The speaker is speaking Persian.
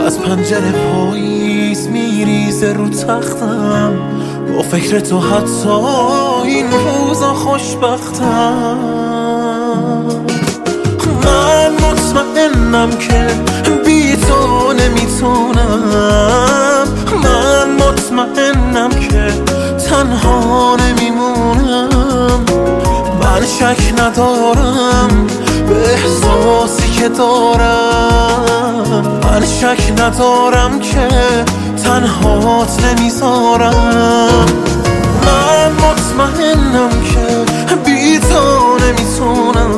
از پنجره پاییز میریزه رو تختم، با فکر تو حتی این روزا خوشبختم. من مطمئنم که بی تو نمیتونم، من مطمئنم که تنها نمیمونم. من شک ندارم به احساسی که دارم، من شک ندارم که تنهات نمیذارم. من مطمئنم که بی تو نمیتونم.